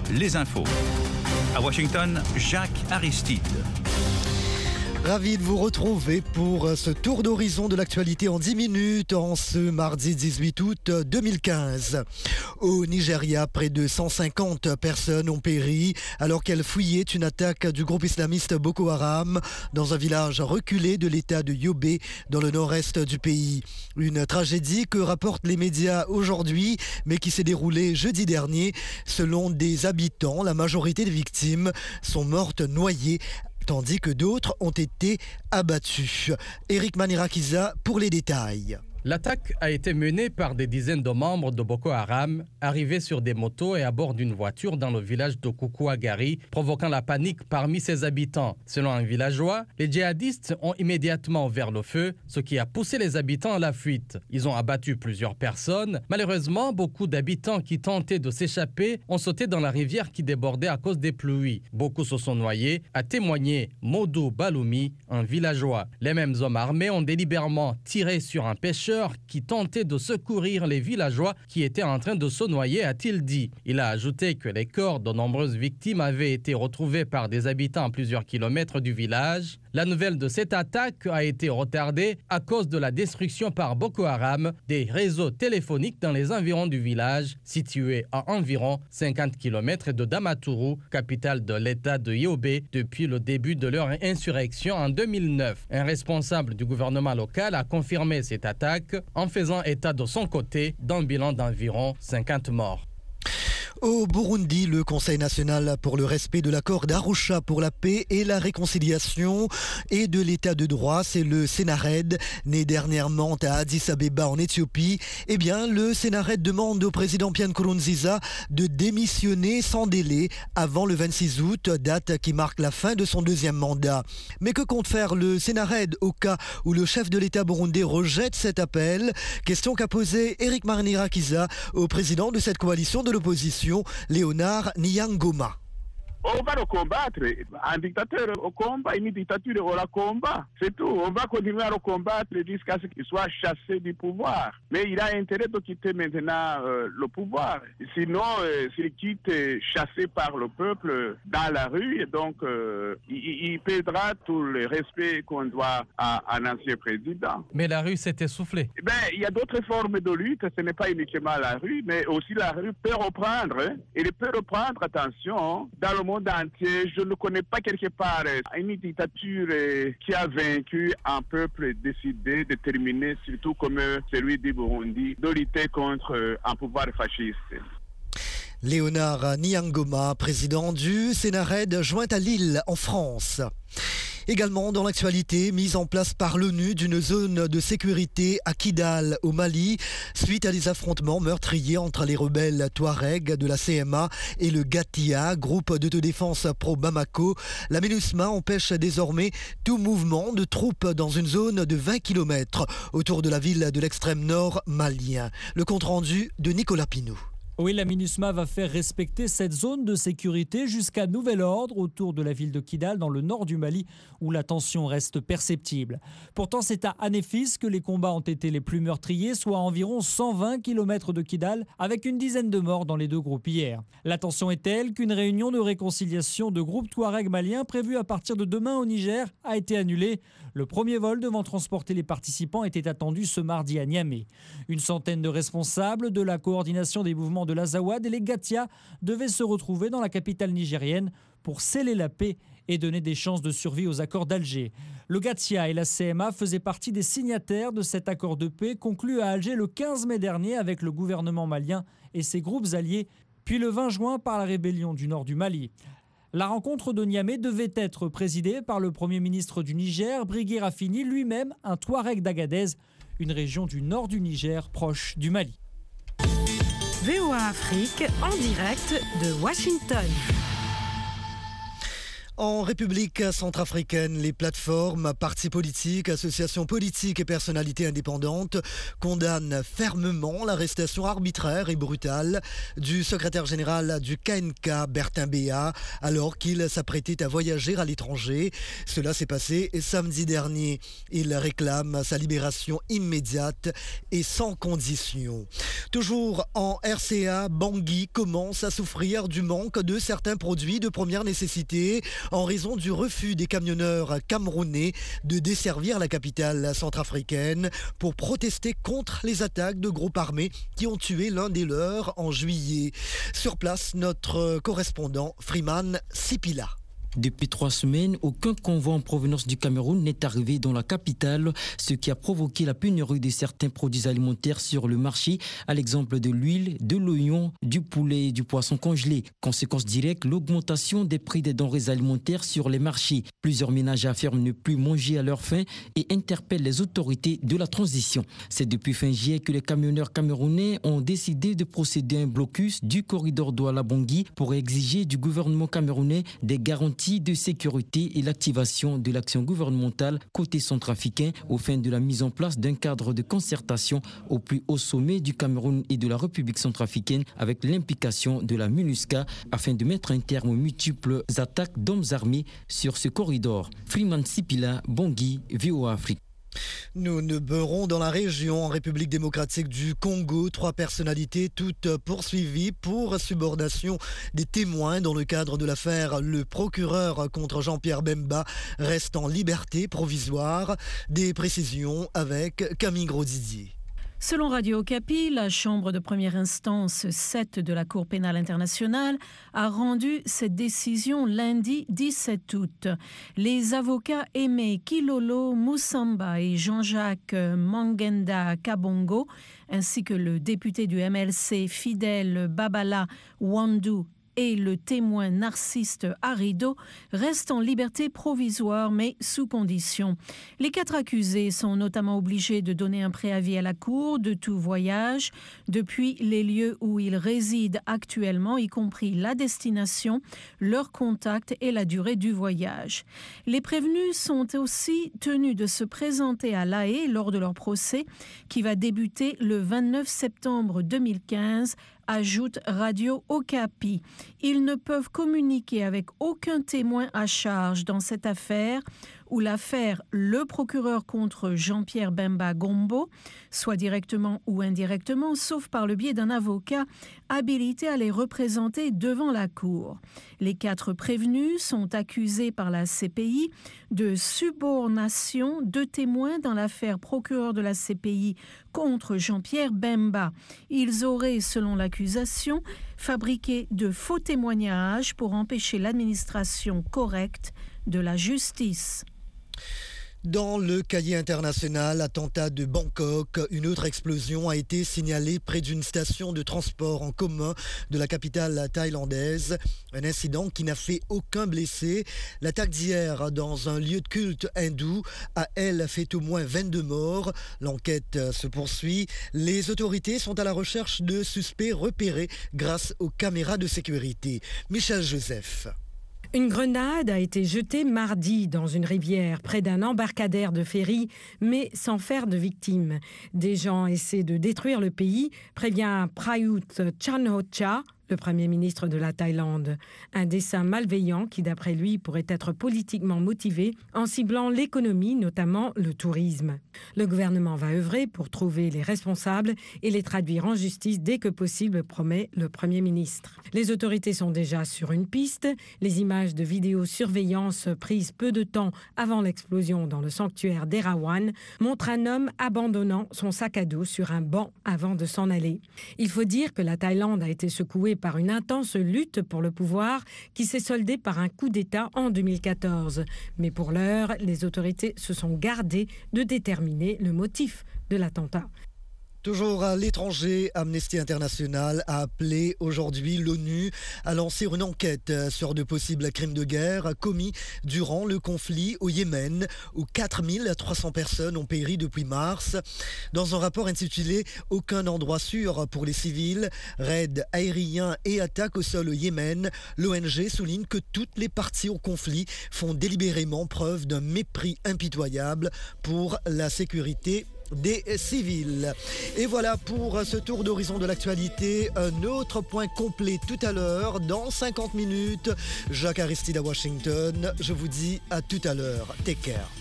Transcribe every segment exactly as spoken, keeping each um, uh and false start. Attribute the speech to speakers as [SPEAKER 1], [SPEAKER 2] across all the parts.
[SPEAKER 1] les infos. À Washington, Jacques Aristide.
[SPEAKER 2] Ravi de vous retrouver pour ce tour d'horizon de l'actualité en dix minutes en ce mardi dix-huit août deux mille quinze. Au Nigeria, près de cent cinquante personnes ont péri alors qu'elles fouillaient une attaque du groupe islamiste Boko Haram dans un village reculé de l'état de Yobe dans le nord-est du pays. Une tragédie que rapportent les médias aujourd'hui mais qui s'est déroulée jeudi dernier. Selon des habitants, la majorité des victimes sont mortes noyées tandis que d'autres ont été abattus. Eric Manirakiza pour les détails.
[SPEAKER 3] L'attaque a été menée par des dizaines de membres de Boko Haram, arrivés sur des motos et à bord d'une voiture dans le village de Koukouagari, provoquant la panique parmi ses habitants. Selon un villageois, les djihadistes ont immédiatement ouvert le feu, ce qui a poussé les habitants à la fuite. Ils ont abattu plusieurs personnes. Malheureusement, beaucoup d'habitants qui tentaient de s'échapper ont sauté dans la rivière qui débordait à cause des pluies. Beaucoup se sont noyés, a témoigné Modou Baloumi, un villageois. Les mêmes hommes armés ont délibérément tiré sur un pêcheur qui tentait de secourir les villageois qui étaient en train de se noyer, a-t-il dit. Il a ajouté que les corps de nombreuses victimes avaient été retrouvés par des habitants à plusieurs kilomètres du village. La nouvelle de cette attaque a été retardée à cause de la destruction par Boko Haram des réseaux téléphoniques dans les environs du village, situé à environ cinquante kilomètres de Damaturu, capitale de l'état de Yobe, depuis le début de leur insurrection en deux mille neuf. Un responsable du gouvernement local a confirmé cette attaque en faisant état de son côté d'un bilan d'environ cinquante morts.
[SPEAKER 2] Au Burundi, le Conseil national pour le respect de l'accord d'Arusha pour la paix et la réconciliation et de l'état de droit, c'est le Sénared, né dernièrement à Addis Abeba en Éthiopie. Eh bien, le Sénared demande au président Pierre Nkurunziza de démissionner sans délai avant le vingt-six août, date qui marque la fin de son deuxième mandat. Mais que compte faire le Sénared au cas où le chef de l'État burundais rejette cet appel? Question qu'a posée Eric Manirakiza au président de cette coalition de l'opposition, Léonard Nyangoma.
[SPEAKER 4] On va le combattre. Un dictateur au combat, une dictature au combat. C'est tout. On va continuer à le combattre jusqu'à ce qu'il soit chassé du pouvoir. Mais il a intérêt de quitter maintenant euh, le pouvoir. Sinon, euh, s'il quitte euh, chassé par le peuple dans la rue, donc euh, il, il perdra tout le respect qu'on doit à un ancien président.
[SPEAKER 3] Mais la rue s'est essoufflée.
[SPEAKER 4] Ben, il y a d'autres formes de lutte. Ce n'est pas uniquement la rue, mais aussi la rue peut reprendre. Hein. Il peut reprendre, attention, dans le monde entier, je ne connais pas quelque part une dictature qui a vaincu un peuple décidé, déterminé, surtout comme celui du Burundi, de lutter contre un pouvoir fasciste.
[SPEAKER 2] Léonard Nyangoma, président du Sénared, joint à Lille, en France. Également dans l'actualité, mise en place par l'ONU d'une zone de sécurité à Kidal, au Mali, suite à des affrontements meurtriers entre les rebelles Touareg de la C M A et le Gatia, groupe d'autodéfense pro-Bamako. La MINUSMA empêche désormais tout mouvement de troupes dans une zone de vingt kilomètres autour de la ville de l'extrême nord malien. Le compte-rendu de Nicolas Pinou.
[SPEAKER 5] Oui, la MINUSMA va faire respecter cette zone de sécurité jusqu'à nouvel ordre autour de la ville de Kidal, dans le nord du Mali, où la tension reste perceptible. Pourtant, c'est à Anéfis que les combats ont été les plus meurtriers, soit à environ cent vingt kilomètres de Kidal, avec une dizaine de morts dans les deux groupes hier. La tension est telle qu'une réunion de réconciliation de groupes Touareg maliens prévue à partir de demain au Niger a été annulée. Le premier vol devant transporter les participants était attendu ce mardi à Niamey. Une centaine de responsables de la coordination des mouvements de l'Azawad et les Gatia devaient se retrouver dans la capitale nigérienne pour sceller la paix et donner des chances de survie aux accords d'Alger. Le Gatia et la C M A faisaient partie des signataires de cet accord de paix conclu à Alger le quinze mai dernier avec le gouvernement malien et ses groupes alliés, puis le vingt juin par la rébellion du nord du Mali. La rencontre de Niamey devait être présidée par le Premier ministre du Niger, Brigué Rafini, lui-même un Touareg d'Agadez, une région du nord du Niger proche du Mali.
[SPEAKER 6] V O A Afrique en direct de Washington.
[SPEAKER 2] En République centrafricaine, les plateformes, partis politiques, associations politiques et personnalités indépendantes condamnent fermement l'arrestation arbitraire et brutale du secrétaire général du K N K, Bertin Béat, alors qu'il s'apprêtait à voyager à l'étranger. Cela s'est passé samedi dernier. Il réclame sa libération immédiate et sans condition. Toujours en R C A, Bangui commence à souffrir du manque de certains produits de première nécessité en raison du refus des camionneurs camerounais de desservir la capitale centrafricaine pour protester contre les attaques de groupes armés qui ont tué l'un des leurs en juillet. Sur place, notre correspondant Freeman Sipila.
[SPEAKER 7] Depuis trois semaines, aucun convoi en provenance du Cameroun n'est arrivé dans la capitale, ce qui a provoqué la pénurie de certains produits alimentaires sur le marché, à l'exemple de l'huile, de l'oignon, du poulet et du poisson congelé. Conséquence directe, l'augmentation des prix des denrées alimentaires sur les marchés. Plusieurs ménages affirment ne plus manger à leur faim et interpellent les autorités de la transition. C'est depuis fin juillet que les camionneurs camerounais ont décidé de procéder à un blocus du corridor Douala-Bangui pour exiger du gouvernement camerounais des garanties de sécurité et l'activation de l'action gouvernementale côté centrafricain aux fins de la mise en place d'un cadre de concertation au plus haut sommet du Cameroun et de la République centrafricaine avec l'implication de la MINUSCA afin de mettre un terme aux multiples attaques d'hommes armés sur ce corridor. Freeman Sipila, Bangui, V O A Afrique.
[SPEAKER 2] Nous ne beurrons dans la région, en République démocratique du Congo, trois personnalités toutes poursuivies pour subordination des témoins dans le cadre de l'affaire. Le procureur contre Jean-Pierre Bemba reste en liberté provisoire. Des précisions avec Camille Grosdidier.
[SPEAKER 6] Selon Radio Okapi, la Chambre de première instance sept de la Cour pénale internationale a rendu cette décision lundi dix-sept août. Les avocats Aimé Kilolo Moussamba et Jean-Jacques Mangenda Kabongo, ainsi que le député du M L C Fidèle Babala Wandu et le témoin narciste Arido restent en liberté provisoire mais sous condition. Les quatre accusés sont notamment obligés de donner un préavis à la Cour de tout voyage depuis les lieux où ils résident actuellement, y compris la destination, leur contact et la durée du voyage. Les prévenus sont aussi tenus de se présenter à La Haye lors de leur procès qui va débuter le vingt-neuf septembre deux mille quinze, ajoute Radio Okapi. Ils ne peuvent communiquer avec aucun témoin à charge dans cette affaire ou l'affaire Le procureur contre Jean-Pierre Bemba Gombo, soit directement ou indirectement, sauf par le biais d'un avocat habilité à les représenter devant la Cour. Les quatre prévenus sont accusés par la C P I de subornation de témoins dans l'affaire procureur de la C P I contre Jean-Pierre Bemba. Ils auraient, selon l'accusation, fabriqué de faux témoignages pour empêcher l'administration correcte de la justice.
[SPEAKER 2] Dans le cahier international, attentat de Bangkok, une autre explosion a été signalée près d'une station de transport en commun de la capitale thaïlandaise. Un incident qui n'a fait aucun blessé. L'attaque d'hier dans un lieu de culte hindou a, elle, fait au moins vingt-deux morts. L'enquête se poursuit. Les autorités sont à la recherche de suspects repérés grâce aux caméras de sécurité. Michel Joseph.
[SPEAKER 8] Une grenade a été jetée mardi dans une rivière près d'un embarcadère de ferry, mais sans faire de victimes. Des gens essaient de détruire le pays, prévient Prayut Chan-o-cha, le Premier ministre de la Thaïlande. Un dessein malveillant qui, d'après lui, pourrait être politiquement motivé en ciblant l'économie, notamment le tourisme. Le gouvernement va œuvrer pour trouver les responsables et les traduire en justice dès que possible, promet le Premier ministre. Les autorités sont déjà sur une piste. Les images de vidéosurveillance prises peu de temps avant l'explosion dans le sanctuaire d'Erawan montrent un homme abandonnant son sac à dos sur un banc avant de s'en aller. Il faut dire que la Thaïlande a été secouée par une intense lutte pour le pouvoir qui s'est soldée par un coup d'État en deux mille quatorze. Mais pour l'heure, les autorités se sont gardées de déterminer le motif de l'attentat.
[SPEAKER 2] Toujours à l'étranger, Amnesty International a appelé aujourd'hui l'ONU à lancer une enquête sur de possibles crimes de guerre commis durant le conflit au Yémen, où quatre mille trois cents personnes ont péri depuis mars. Dans un rapport intitulé « Aucun endroit sûr pour les civils, raids aériens et attaques au sol au Yémen », l'O N G souligne que toutes les parties au conflit font délibérément preuve d'un mépris impitoyable pour la sécurité des civils. Et voilà pour ce tour d'horizon de l'actualité. Un autre point complet tout à l'heure, dans cinquante minutes. Jacques Aristide à Washington. Je vous dis à tout à l'heure. Take care.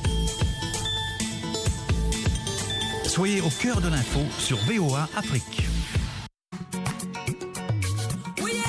[SPEAKER 1] Soyez au cœur de l'info sur V O A Afrique.